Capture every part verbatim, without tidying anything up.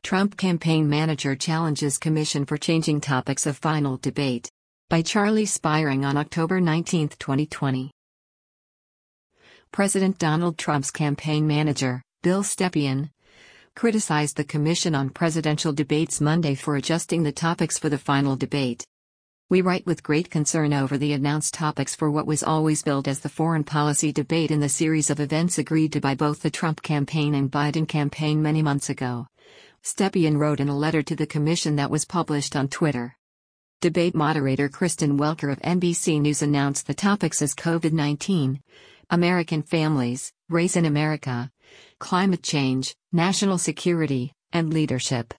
Trump campaign manager challenges commission for changing topics of final debate. By Charlie Spiring on October nineteenth, twenty twenty. President Donald Trump's campaign manager, Bill Stepien, criticized the Commission on Presidential Debates Monday for adjusting the topics for the final debate. "We write with great concern over the announced topics for what was always billed as the foreign policy debate in the series of events agreed to by both the Trump campaign and Biden campaign many months ago," Stepien wrote in a letter to the commission that was published on Twitter. Debate moderator Kristen Welker of N B C News announced the topics as COVID nineteen, American families, race in America, climate change, national security, and leadership.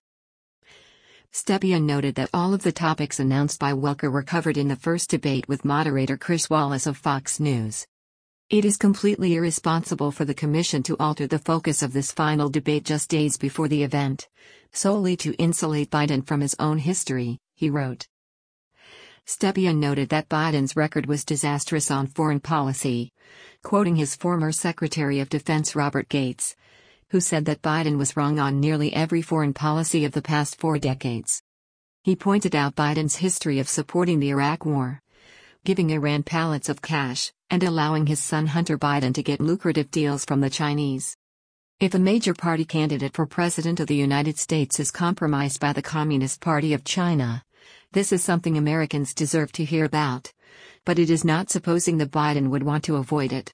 Stepien noted that all of the topics announced by Welker were covered in the first debate with moderator Chris Wallace of Fox News. "It is completely irresponsible for the commission to alter the focus of this final debate just days before the event, solely to insulate Biden from his own history," he wrote. Stepien noted that Biden's record was disastrous on foreign policy, quoting his former Secretary of Defense Robert Gates, who said that Biden was wrong on nearly every foreign policy of the past four decades. He pointed out Biden's history of supporting the Iraq War, giving Iran pallets of cash, and allowing his son Hunter Biden to get lucrative deals from the Chinese. "If a major party candidate for President of the United States is compromised by the Communist Party of China, this is something Americans deserve to hear about, but it is not supposing that Biden would want to avoid it."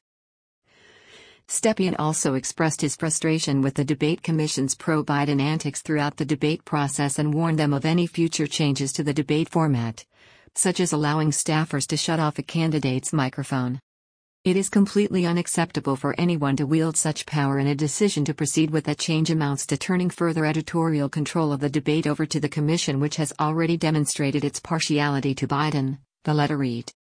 Stepien also expressed his frustration with the debate commission's pro-Biden antics throughout the debate process and warned them of any future changes to the debate format, such as allowing staffers to shut off a candidate's microphone. "It is completely unacceptable for anyone to wield such power, and a decision to proceed with that change amounts to turning further editorial control of the debate over to the commission, which has already demonstrated its partiality to Biden," the letter read.